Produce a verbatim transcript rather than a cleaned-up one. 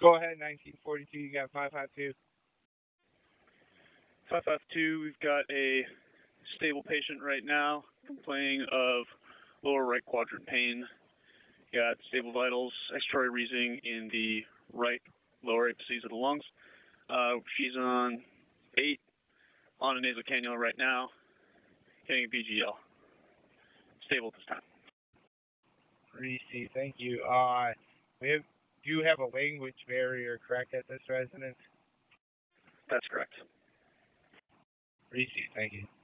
Go ahead, nineteen forty-two, you got five five two. five five two, we've got a stable patient right now complaining of lower right quadrant pain. Got stable vitals, expiratory wheezing in the right lower apices of the lungs. Uh, she's on eight, on a nasal cannula right now, getting a B G L. Stable at this time. Reese, thank you. Uh, we have, do you have a language barrier, correct, at this residence? That's correct. Reese, thank you.